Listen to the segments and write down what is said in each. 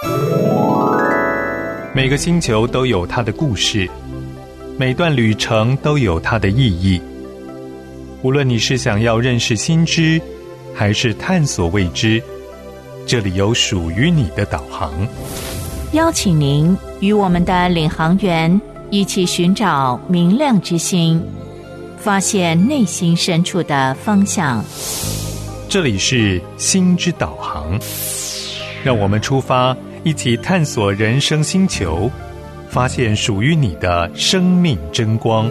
每个星球都有它的故事，每段旅程都有它的意义。无论你是想要认识新知，还是探索未知，这里有属于你的导航。 邀请您与我们的领航员一起寻找明亮之星，发现内心深处的方向。 这里是心之导航，让我们出发，一起探索人生星球，发现属于你的生命真光。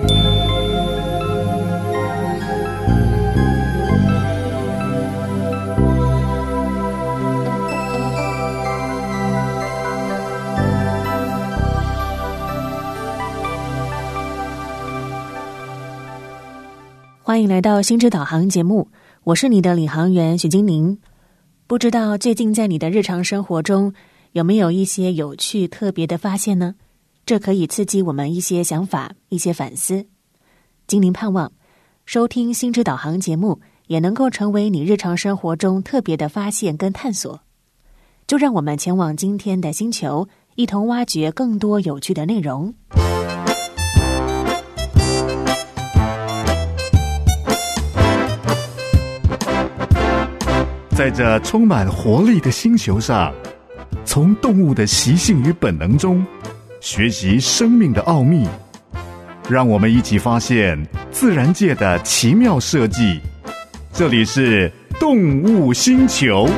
欢迎来到心之导航节目，我是你的领航员许金宁。不知道最近在你的日常生活中有没有一些有趣特别的发现呢？这可以刺激我们一些想法，一些反思。金宁盼望收听心之导航节目也能够成为你日常生活中特别的发现跟探索。就让我们前往今天的星球，一同挖掘更多有趣的内容。 在这充满活力的星球上，从动物的习性与本能中学习生命的奥秘，让我们一起发现自然界的奇妙设计。这里是动物星球。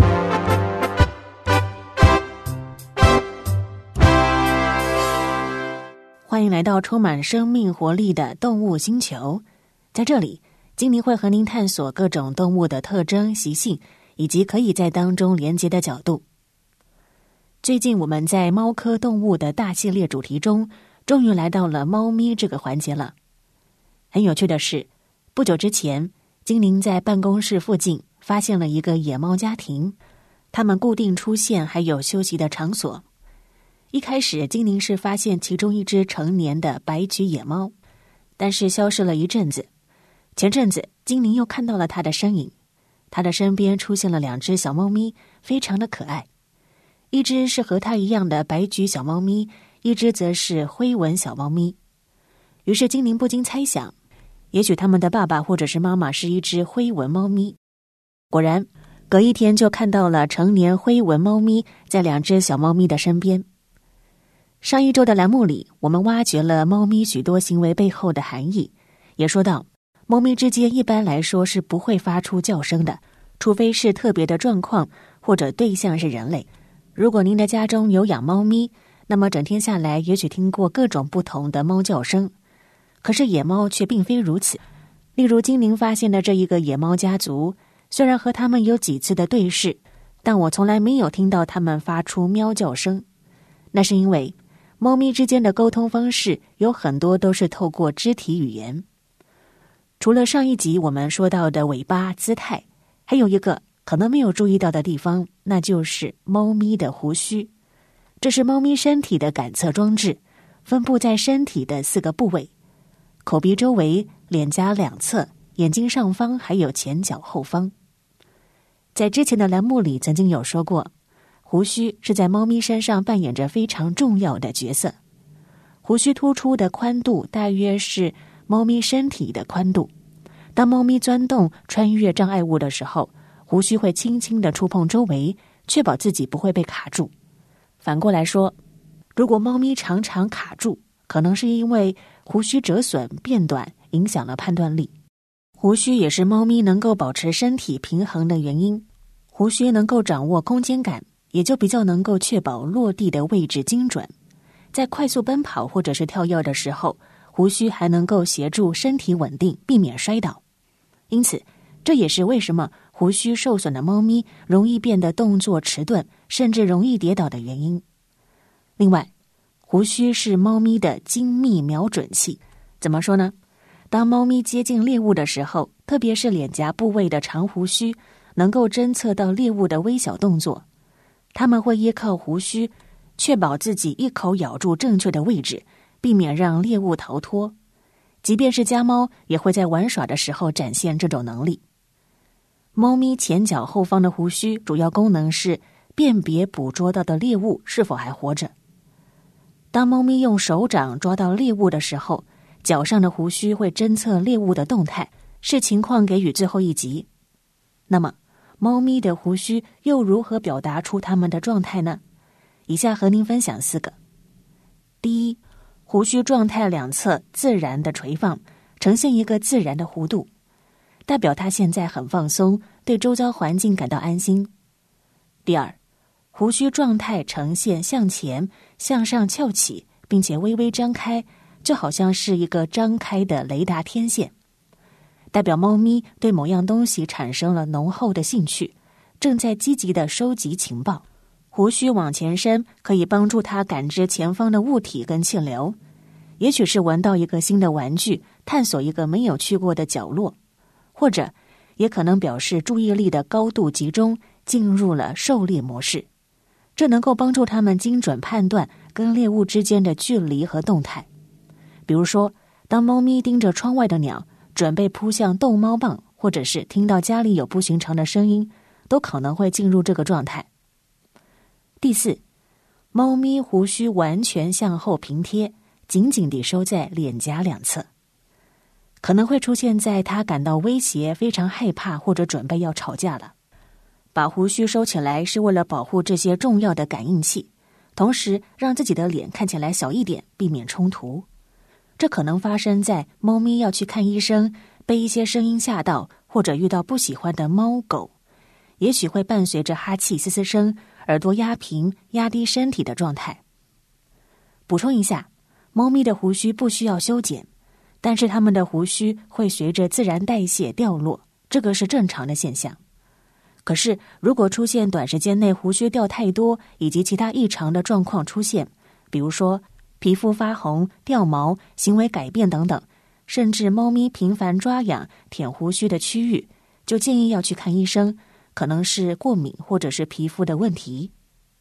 欢迎来到充满生命活力的动物星球。在这里，金宁会和您探索各种动物的特征、习性，以及可以在当中连接的角度。最近我们在猫科动物的大系列主题中，终于来到了猫咪这个环节了。很有趣的是，不久之前，金宁在办公室附近发现了一个野猫家庭，它们固定出现还有休息的场所。一开始，金宁是发现其中一只成年的白菊野猫，但是消失了一阵子。前阵子，金宁又看到了它的身影，它的身边出现了2只小猫咪，非常的可爱。一只是和它一样的白菊小猫咪，一只则是灰纹小猫咪。于是金宁不禁猜想，也许他们的爸爸或者是妈妈是一只灰纹猫咪。果然，隔一天就看到了成年灰纹猫咪在2只小猫咪的身边。上一周的栏目里，我们挖掘了猫咪许多行为背后的含义，也说到猫咪之间一般来说是不会发出叫声的，除非是特别的状况或者对象是人类。如果您的家中有养猫咪，那么整天下来也许听过各种不同的猫叫声。可是野猫却并非如此。例如金宁发现的这一个野猫家族，虽然和他们有几次的对视，但我从来没有听到他们发出喵叫声。那是因为猫咪之间的沟通方式有很多都是透过肢体语言。除了上一集我们说到的尾巴姿态，还有一个可能没有注意到的地方，那就是猫咪的胡须。这是猫咪身体的感测装置，分布在身体的4个部位：口鼻周围、脸颊两侧、眼睛上方，还有前脚后方。在之前的栏目里曾经有说过，胡须是在猫咪身上扮演着非常重要的角色。胡须突出的宽度大约是猫咪身体的宽度。当猫咪钻洞穿越障碍物的时候，胡须会轻轻地触碰周围，确保自己不会被卡住。反过来说，如果猫咪常常卡住，可能是因为胡须折损变短，影响了判断力。胡须也是猫咪能够保持身体平衡的原因。胡须能够掌握空间感，也就比较能够确保落地的位置精准。在快速奔跑或者是跳跃的时候，胡须还能够协助身体稳定，避免摔倒。因此，这也是为什么胡须受损的猫咪容易变得动作迟钝，甚至容易跌倒的原因。另外，胡须是猫咪的精密瞄准器。怎么说呢？当猫咪接近猎物的时候，特别是脸颊部位的长胡须能够侦测到猎物的微小动作，它们会依靠胡须确保自己一口咬住正确的位置，避免让猎物逃脱。即便是家猫也会在玩耍的时候展现这种能力。猫咪前脚后方的胡须主要功能是辨别捕捉到的猎物是否还活着。当猫咪用手掌抓到猎物的时候，脚上的胡须会侦测猎物的动态，视情况给予最后一击。那么，猫咪的胡须又如何表达出它们的状态呢？以下和您分享4个。第一，胡须状态两侧自然的垂放，呈现一个自然的弧度，代表它现在很放松，对周遭环境感到安心。第二，胡须状态呈现向前、向上翘起，并且微微张开，就好像是一个张开的雷达天线，代表猫咪对某样东西产生了浓厚的兴趣，正在积极地收集情报。胡须往前伸，可以帮助它感知前方的物体跟气流，也许是闻到一个新的玩具，探索一个没有去过的角落，或者也可能表示注意力的高度集中，进入了狩猎模式。这能够帮助它们精准判断跟猎物之间的距离和动态。比如说，当猫咪盯着窗外的鸟，准备扑向逗猫棒，或者是听到家里有不寻常的声音，都可能会进入这个状态。第四，猫咪胡须完全向后平贴，紧紧地收在脸颊两侧，可能会出现在它感到威胁、非常害怕或者准备要吵架了。把胡须收起来是为了保护这些重要的感应器，同时让自己的脸看起来小一点，避免冲突。这可能发生在猫咪要去看医生，被一些声音吓到，或者遇到不喜欢的猫狗，也许会伴随着哈气、嘶嘶声、耳朵压平、压低身体的状态。补充一下，猫咪的胡须不需要修剪，但是它们的胡须会随着自然代谢掉落，这个是正常的现象。可是，如果出现短时间内胡须掉太多以及其他异常的状况出现，比如说皮肤发红、掉毛、行为改变等等，甚至猫咪频繁抓痒、舔胡须的区域，就建议要去看医生，可能是过敏或者是皮肤的问题。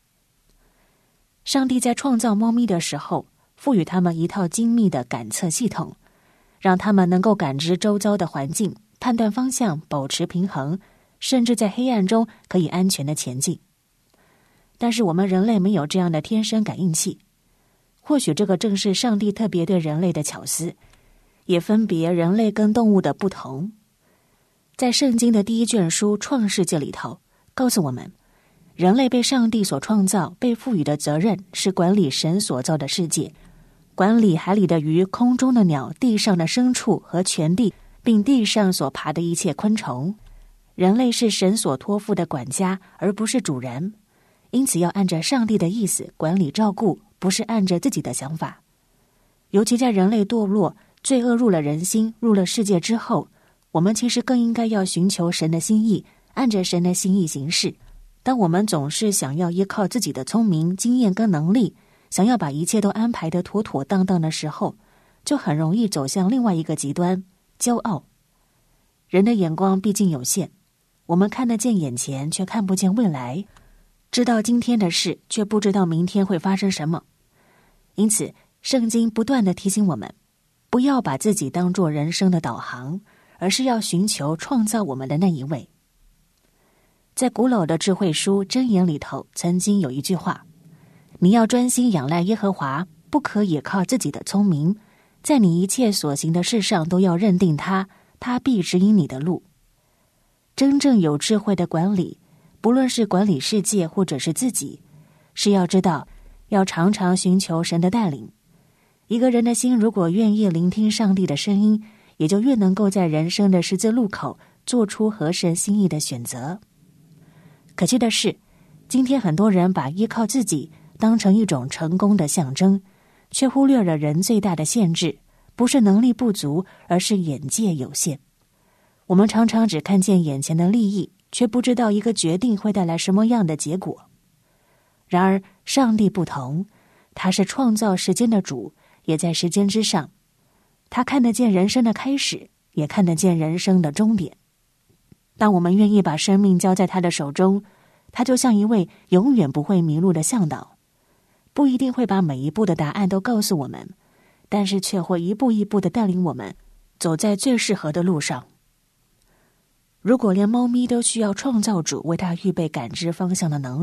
上帝在创造猫咪的时候，赋予它们一套精密的感测系统，让它们能够感知周遭的环境，判断方向，保持平衡，甚至在黑暗中可以安全的前进。但是我们人类没有这样的天生感应器，或许这个正是上帝特别对人类的巧思，也分别人类跟动物的不同。在圣经的第1卷书《创世纪》里头，告诉我们，人类被上帝所创造，被赋予的责任是管理神所造的世界，管理海里的鱼、空中的鸟、地上的牲畜和全地，并地上所爬的一切昆虫。人类是神所托付的管家，而不是主人，因此要按着上帝的意思管理照顾，不是按着自己的想法。尤其在人类堕落、罪恶入了人心、入了世界之后，我们其实更应该要寻求神的心意，按着神的心意行事。当我们总是想要依靠自己的聪明、经验跟能力，想要把一切都安排得妥妥当当的时候，就很容易走向另外一个极端，骄傲。人的眼光毕竟有限，我们看得见眼前，却看不见未来，知道今天的事，却不知道明天会发生什么。因此，圣经不断地提醒我们，不要把自己当作人生的导航，而是要寻求创造我们的那一位。在古老的智慧书箴言里头，曾经有一句话：你要专心仰赖耶和华，不可倚靠自己的聪明，在你一切所行的事上都要认定他，他必指引你的路。真正有智慧的管理，不论是管理世界或者是自己，是要知道要常常寻求神的带领。一个人的心如果愿意聆听上帝的声音，也就越能够在人生的十字路口做出合神心意的选择。可惜的是，今天很多人把依靠自己当成一种成功的象征，却忽略了人最大的限制，不是能力不足，而是眼界有限。我们常常只看见眼前的利益，却不知道一个决定会带来什么样的结果。然而上帝不同，他是创造时间的主，也在时间之上。他看得见人生的开始，也看得见人生的终点。当我们愿意把生命交在他的手中，他就像一位永远不会迷路的向导，不一定会把每一步的答案都告诉我们，但是却会一步一步地带领我们走在最适合的路上。如果连猫咪都需要创造主为它预备感知方向的能力，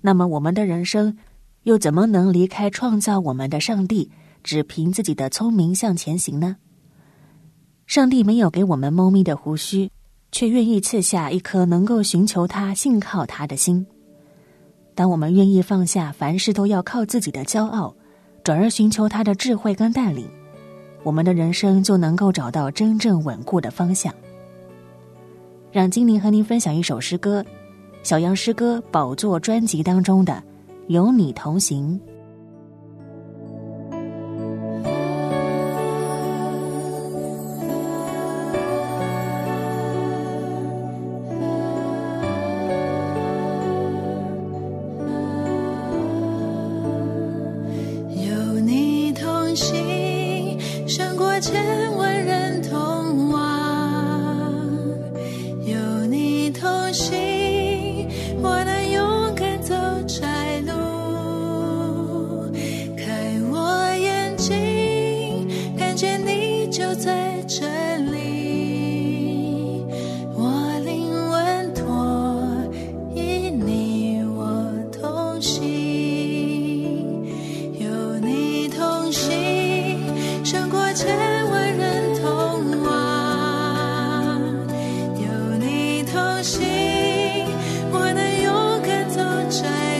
那么我们的人生又怎么能离开创造我们的上帝，只凭自己的聪明向前行呢？上帝没有给我们猫咪的胡须，却愿意赐下一颗能够寻求他、信靠他的心。当我们愿意放下凡事都要靠自己的骄傲，转而寻求他的智慧跟带领，我们的人生就能够找到真正稳固的方向。让金宁和您分享一首诗歌，小羊诗歌宝座专辑当中的《有你同行》。 有你同行，胜过千万人同往。有你同行，我能勇敢走窄路。开我眼睛，看见你就在这里。我灵稳妥，因你我同行。有你同行，胜过千万人同往。有你同行，我能勇敢走窄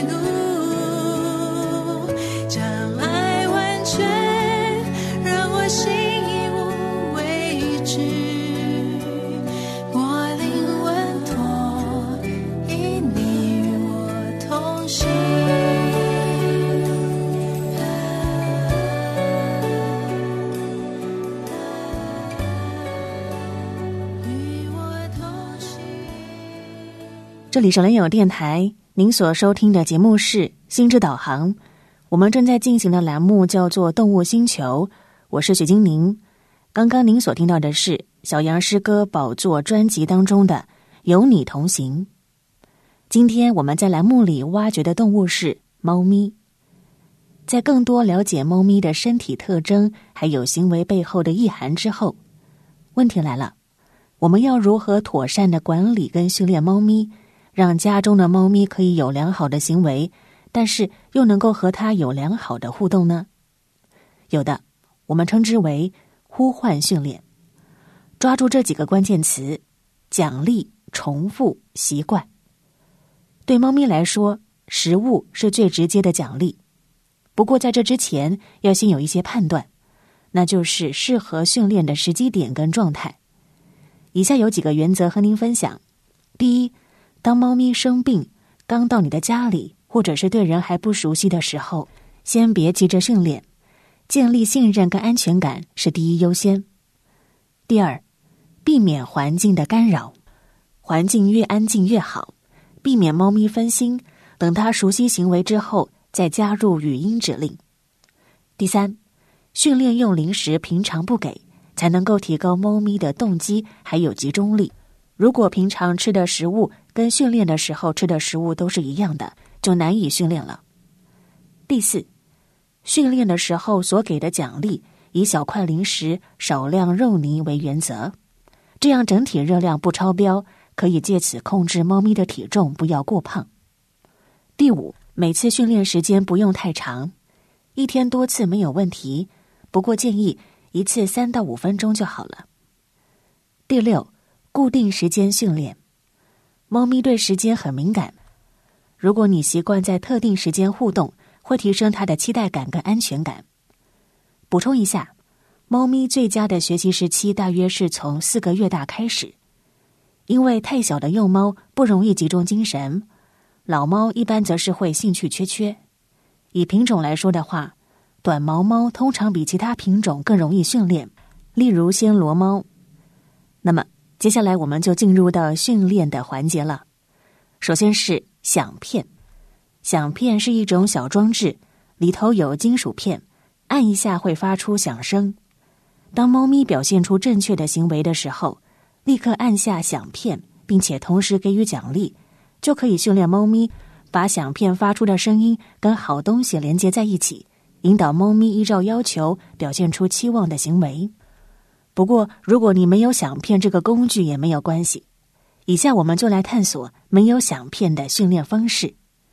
路。障碍完全，让我心已无畏惧。我灵稳妥，因你与我同行。与我同行。 这里是人友电台，您所收听的节目是心之导航。我们正在进行的栏目叫做动物星球，我是许金宁。刚刚您所听到的是小羊诗歌宝座专辑当中的有你同行。今天我们在栏目里挖掘的动物是猫咪。在更多了解猫咪的身体特征还有行为背后的意涵之后，问题来了，我们要如何妥善的管理跟训练猫咪，让家中的猫咪可以有良好的行为，但是又能够和它有良好的互动呢？有的我们称之为呼唤训练。抓住这几个关键词：奖励、重复、习惯。对猫咪来说，食物是最直接的奖励。不过在这之前，要先有一些判断，那就是适合训练的时机点跟状态。以下有几个原则和您分享。第一，当猫咪生病，刚到你的家里，或者是对人还不熟悉的时候，先别急着训练，建立信任跟安全感是第一优先。第二，避免环境的干扰，环境越安静越好，避免猫咪分心，等它熟悉行为之后，再加入语音指令。第三，训练用零食平常不给，才能够提高猫咪的动机还有集中力。如果平常吃的食物跟训练的时候吃的食物都是一样的，就难以训练了。第四，训练的时候所给的奖励以小块零食、少量肉泥为原则，这样整体热量不超标，可以借此控制猫咪的体重不要过胖。第五，每次训练时间不用太长，1天多次没有问题，不过建议一次3到5分钟就好了。第六，固定时间训练。猫咪对时间很敏感，如果你习惯在特定时间互动，会提升它的期待感跟安全感。补充一下，猫咪最佳的学习时期大约是从4个月大开始，因为太小的幼猫不容易集中精神，老猫一般则是会兴趣缺缺。以品种来说的话，短毛猫通常比其他品种更容易训练，例如暹罗猫。那么接下来我们就进入到训练的环节了。首先是响片。响片是一种小装置，里头有金属片，按一下会发出响声。当猫咪表现出正确的行为的时候，立刻按下响片，并且同时给予奖励，就可以训练猫咪把响片发出的声音跟好东西连接在一起，引导猫咪依照要求表现出期望的行为。不过如果你没有响片这个工具也没有关系，以下我们就来探索没有响片的训练方式。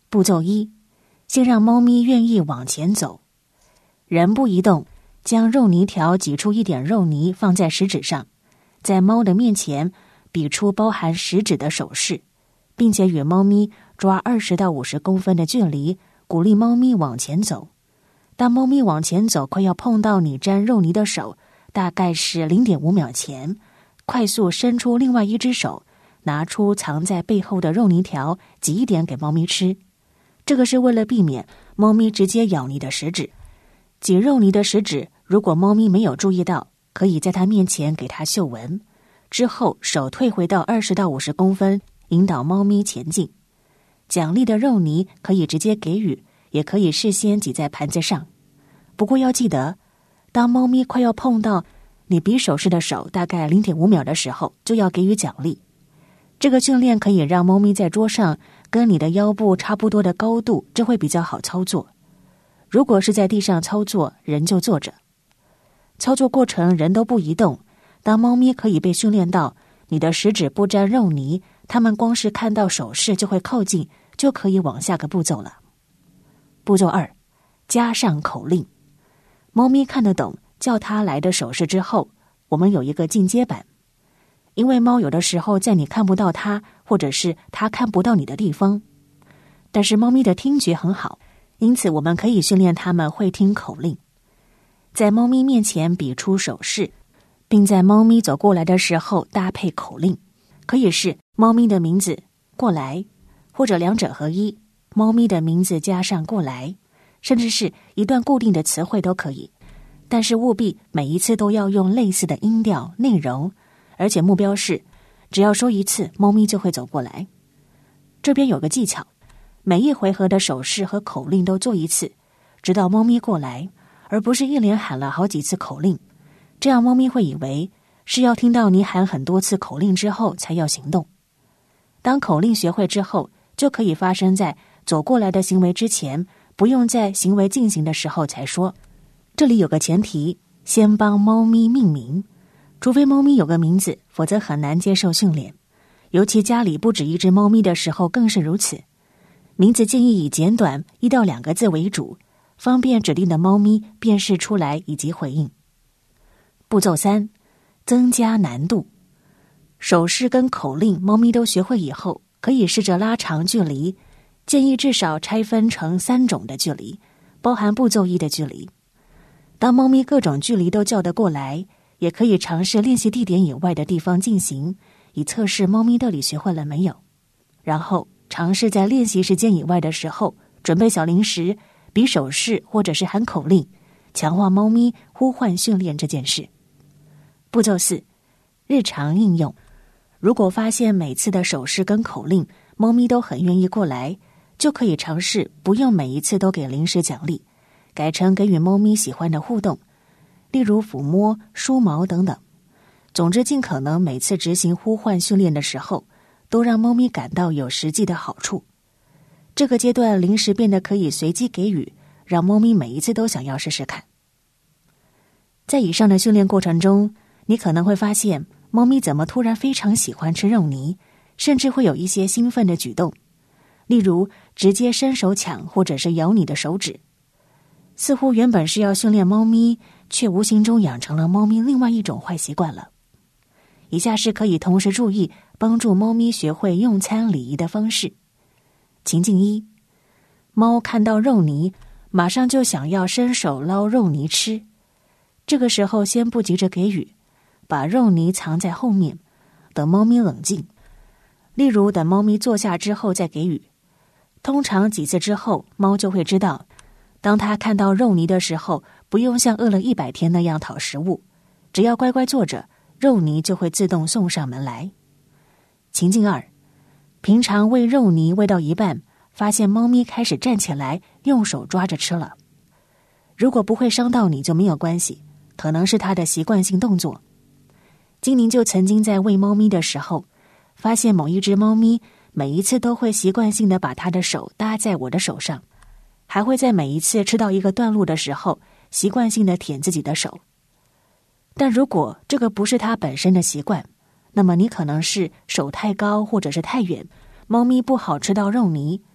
步骤1，先让猫咪愿意往前走，人不移动，将肉泥条挤出一点肉泥放在食指上，在猫的面前比出包含食指的手势，并且与猫咪抓20到50公分的距离，鼓励猫咪往前走。当猫咪往前走快要碰到你沾肉泥的手，大概是 0.5 秒前，快速伸出另外一只手，拿出藏在背后的肉泥条，挤一点给猫咪吃。这个是为了避免猫咪直接咬你的食指。挤肉泥的食指，如果猫咪没有注意到，可以在它面前给它嗅闻，之后手退回到20到50公分，引导猫咪前进。奖励的肉泥可以直接给予，也可以事先挤在盘子上。不过要记得，当猫咪快要碰到你比手势的手大概 0.5 秒的时候，就要给予奖励。这个训练可以让猫咪在桌上跟你的腰部差不多的高度，这会比较好操作。如果是在地上操作，人就坐着。操作过程人都不移动，当猫咪可以被训练到你的食指不沾肉泥，它们光是看到手势就会靠近，就可以往下个步骤了。步骤2，加上口令。猫咪看得懂叫它来的手势之后，我们有一个进阶版。因为猫有的时候在你看不到它，或者是它看不到你的地方，但是猫咪的听觉很好，因此我们可以训练它们会听口令。在猫咪面前比出手势，并在猫咪走过来的时候搭配口令，可以是猫咪的名字过来，或者两者合一，猫咪的名字加上过来，甚至是一段固定的词汇都可以。但是务必每一次都要用类似的音调内容，而且目标是只要说一次，猫咪就会走过来。这边有个技巧，每一回合的手势和口令都做一次，直到猫咪过来，而不是一连喊了好几次口令，这样猫咪会以为是要听到你喊很多次口令之后才要行动。当口令学会之后，就可以发生在走过来的行为之前，不用在行为进行的时候才说。这里有个前提，先帮猫咪命名，除非猫咪有个名字，否则很难接受训练。尤其家里不止一只猫咪的时候更是如此。名字建议以简短1到2个字为主，方便指定的猫咪辨识出来以及回应。步骤3，增加难度。手势跟口令猫咪都学会以后，可以试着拉长距离，建议至少拆分成3种的距离，包含步骤1的距离。当猫咪各种距离都叫得过来，也可以尝试练习地点以外的地方进行，以测试猫咪到底学会了没有。然后尝试在练习时间以外的时候，准备小零食，比手势或者是喊口令，强化猫咪呼唤训练这件事。步骤4，日常应用。如果发现每次的手势跟口令猫咪都很愿意过来，就可以尝试不用每一次都给零食奖励，改成给予猫咪喜欢的互动，例如抚摸、梳毛等等。总之尽可能每次执行呼唤训练的时候，都让猫咪感到有实际的好处。这个阶段零食变得可以随机给予，让猫咪每一次都想要试试看。在以上的训练过程中，你可能会发现猫咪怎么突然非常喜欢吃肉泥，甚至会有一些兴奋的举动，例如直接伸手抢或者是咬你的手指。似乎原本是要训练猫咪，却无形中养成了猫咪另外一种坏习惯了。以下是可以同时注意帮助猫咪学会用餐礼仪的方式。情境1，猫看到肉泥，马上就想要伸手捞肉泥吃。这个时候先不急着给予，把肉泥藏在后面，等猫咪冷静。例如等猫咪坐下之后再给予。通常几次之后，猫就会知道，当它看到肉泥的时候，不用像饿了100天那样讨食物，只要乖乖坐着，肉泥就会自动送上门来。情境2，平常喂肉泥喂到一半，发现猫咪开始站起来，用手抓着吃了。如果不会伤到你就没有关系，可能是它的习惯性动作。精灵就曾经在喂猫咪的时候，发现某一只猫咪每一次都会习惯性的把它的手搭在我的手上，还会在每一次吃到一个段落的时候，习惯性的舔自己的手。但如果这个不是它本身的习惯，那么你可能是手太高或者是太远，猫咪不好吃到肉泥，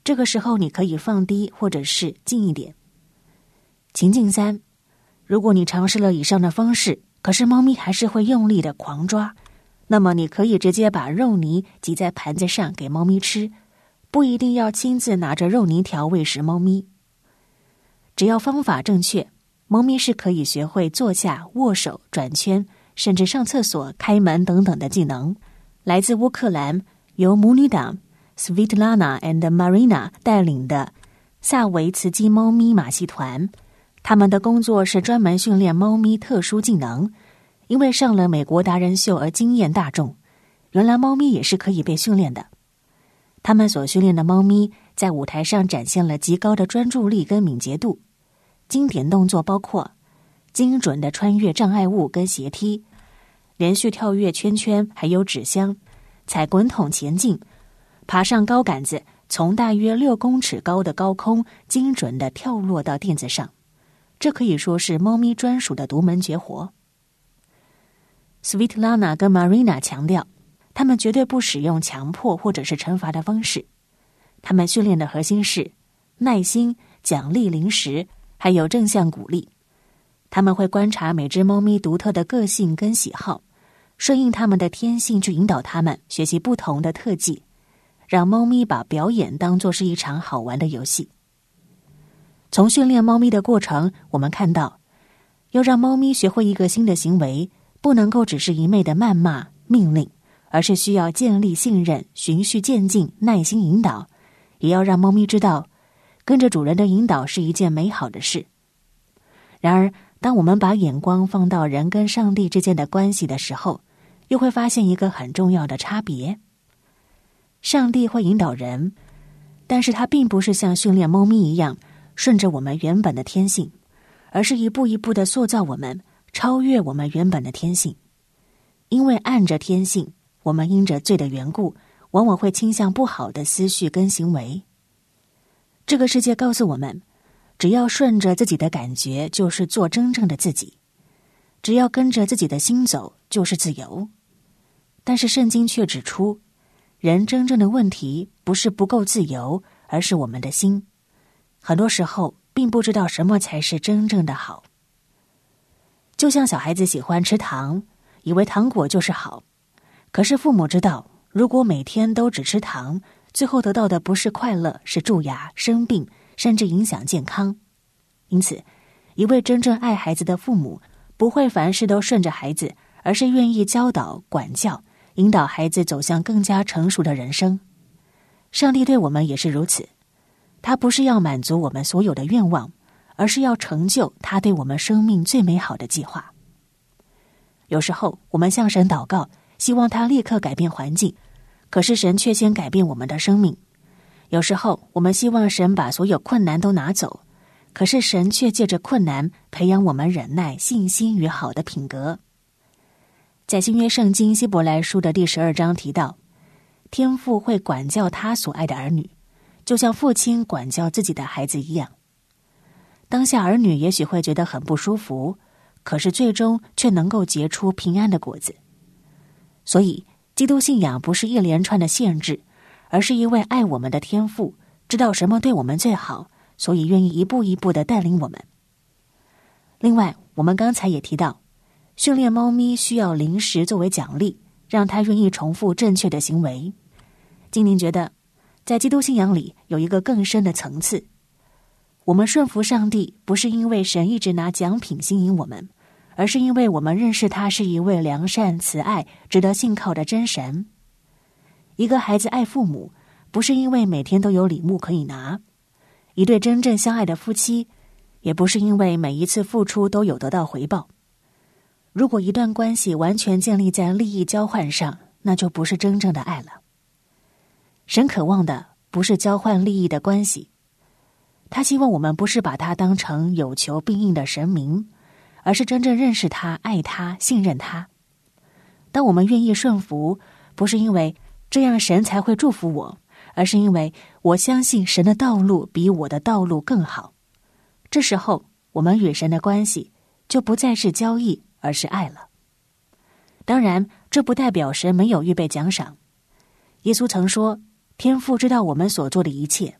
这个时候你可以放低或者是近一点。情境3，如果你尝试了以上的方式，可是猫咪还是会用力的狂抓，那么你可以直接把肉泥挤在盘子上给猫咪吃，不一定要亲自拿着肉泥条喂食猫咪。只要方法正确，猫咪是可以学会坐下、握手、转圈，甚至上厕所、开门等等的技能。来自乌克兰，由母女党 Svitlana and Marina 带领的萨维茨基猫咪马戏团，他们的工作是专门训练猫咪特殊技能，因为上了美国达人秀而惊艳大众。原来猫咪也是可以被训练的。他们所训练的猫咪在舞台上展现了极高的专注力跟敏捷度。经典动作包括精准的穿越障碍物跟斜梯，连续跳跃圈圈，还有纸箱，踩滚筒前进，爬上高杆子，从大约6公尺高的高空精准地跳落到垫子上。这可以说是猫咪专属的独门绝活。Svitlana 跟 Marina 强调，他们绝对不使用强迫或者是惩罚的方式。他们训练的核心是耐心、奖励零食，还有正向鼓励。他们会观察每只猫咪独特的个性跟喜好，顺应他们的天性去引导它们学习不同的特技，让猫咪把表演当作是一场好玩的游戏。从训练猫咪的过程，我们看到，要让猫咪学会一个新的行为，不能够只是一昧的谩骂、命令，而是需要建立信任、循序渐进、耐心引导，也要让猫咪知道，跟着主人的引导是一件美好的事。然而，当我们把眼光放到人跟上帝之间的关系的时候，又会发现一个很重要的差别。上帝会引导人，但是他并不是像训练猫咪一样顺着我们原本的天性，而是一步一步的塑造我们，超越我们原本的天性。因为按着天性，我们因着罪的缘故，往往会倾向不好的思绪跟行为。这个世界告诉我们，只要顺着自己的感觉，就是做真正的自己；只要跟着自己的心走，就是自由。但是圣经却指出，人真正的问题不是不够自由，而是我们的心。很多时候并不知道什么才是真正的好。就像小孩子喜欢吃糖，以为糖果就是好，可是父母知道，如果每天都只吃糖，最后得到的不是快乐，是蛀牙、生病，甚至影响健康。因此，一位真正爱孩子的父母，不会凡事都顺着孩子，而是愿意教导、管教，引导孩子走向更加成熟的人生。上帝对我们也是如此，他不是要满足我们所有的愿望，而是要成就他对我们生命最美好的计划。有时候我们向神祷告，希望他立刻改变环境，可是神却先改变我们的生命。有时候我们希望神把所有困难都拿走，可是神却借着困难培养我们忍耐、信心与好的品格。在新约圣经希伯来书的第12章提到，天父会管教他所爱的儿女，就像父亲管教自己的孩子一样。当下儿女也许会觉得很不舒服，可是最终却能够结出平安的果子。所以基督信仰不是一连串的限制，而是一位爱我们的天父，知道什么对我们最好，所以愿意一步一步地带领我们。另外，我们刚才也提到，训练猫咪需要零食作为奖励，让它愿意重复正确的行为。金宁觉得，在基督信仰里有一个更深的层次。我们顺服上帝，不是因为神一直拿奖品吸引我们，而是因为我们认识他是一位良善、慈爱、值得信靠的真神。一个孩子爱父母，不是因为每天都有礼物可以拿；一对真正相爱的夫妻，也不是因为每一次付出都有得到回报。如果一段关系完全建立在利益交换上，那就不是真正的爱了。神渴望的不是交换利益的关系，他希望我们不是把他当成有求必应的神明，而是真正认识他、爱他、信任他。当我们愿意顺服，不是因为这样神才会祝福我，而是因为我相信神的道路比我的道路更好。这时候，我们与神的关系就不再是交易，而是爱了。当然，这不代表神没有预备奖赏。耶稣曾说，天父知道我们所做的一切，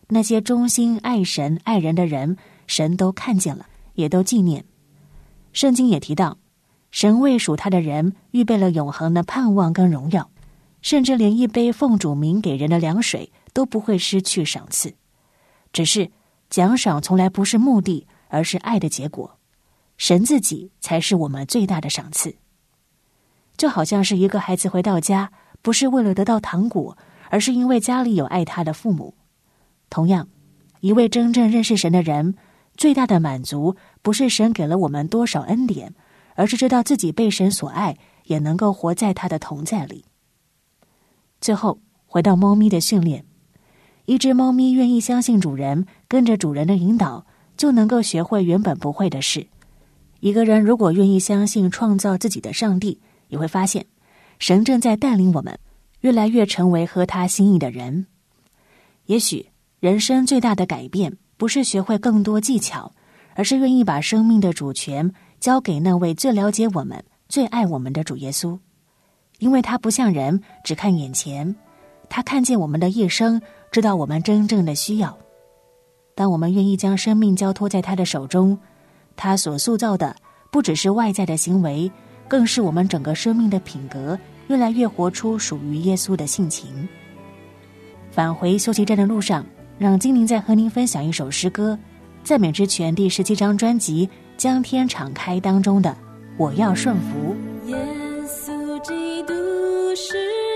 那些忠心爱神爱人的人，神都看见了，也都纪念。圣经也提到，神为属他的人预备了永恒的盼望跟荣耀，甚至连一杯奉主名给人的凉水都不会失去赏赐。只是奖赏从来不是目的，而是爱的结果。神自己才是我们最大的赏赐。就好像是一个孩子回到家，不是为了得到糖果，而是因为家里有爱他的父母。同样，一位真正认识神的人，最大的满足不是神给了我们多少恩典，而是知道自己被神所爱，也能够活在他的同在里。最后，回到猫咪的训练，一只猫咪愿意相信主人，跟着主人的引导，就能够学会原本不会的事。一个人如果愿意相信创造自己的上帝，也会发现神正在带领我们越来越成为合他心意的人。也许人生最大的改变不是学会更多技巧，而是愿意把生命的主权交给那位最了解我们、最爱我们的主耶稣。因为他不像人只看眼前，他看见我们的一生，知道我们真正的需要。当我们愿意将生命交托在他的手中，他所塑造的不只是外在的行为，更是我们整个生命的品格，越来越活出属于耶稣的性情。返回休息站的路上，让精灵再和您分享一首诗歌，赞美之泉第17张专辑《将天敞开》当中的我要顺服。 耶稣基督是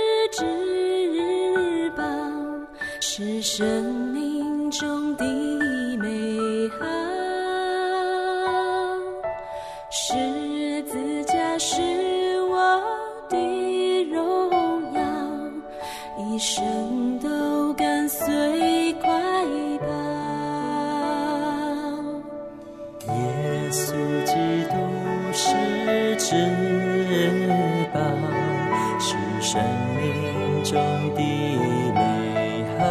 至宝，是生命中的美好，十字架是我的荣耀，一生都跟随快跑。 耶稣基督是至宝，是生命中的美好，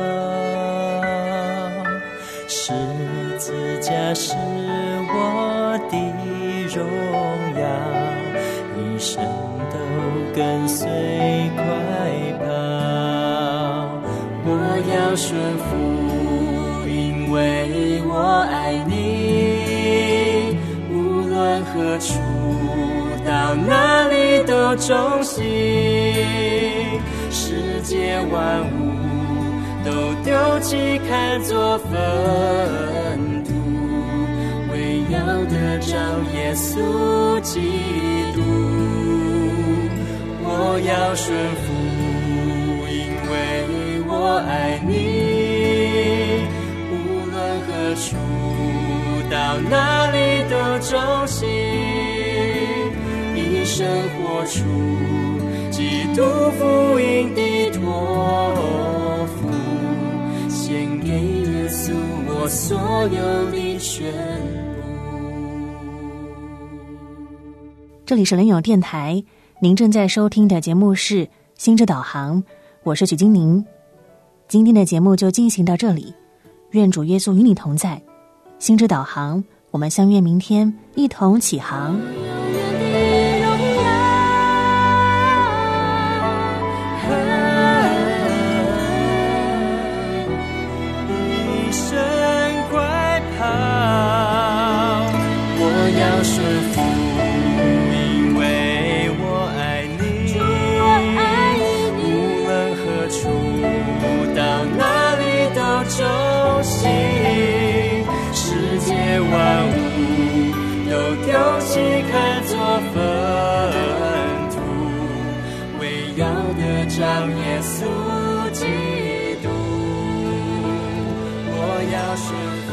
十字架是我的荣耀，一生都跟随快跑。我要顺服，因为我爱你，无论何处到哪里都忠心，世界万物都丢弃看作粪土，为要得着耶稣基督。我要顺服，因为我爱你，无论何处到哪里都忠心，一生活出基督福音的托付，献给耶稣我所有的全部。 这里是联友电台，您正在收听的节目是心之导航，我是许金宁。今天的节目就进行到这里，愿主耶稣与你同在。心之导航，我们相约明天一同起航。 一生快跑，我要顺服，因为我爱你，无论何处到哪里都忠心，世界万物都丢弃看作粪土，为要得着耶稣基督，我要顺服。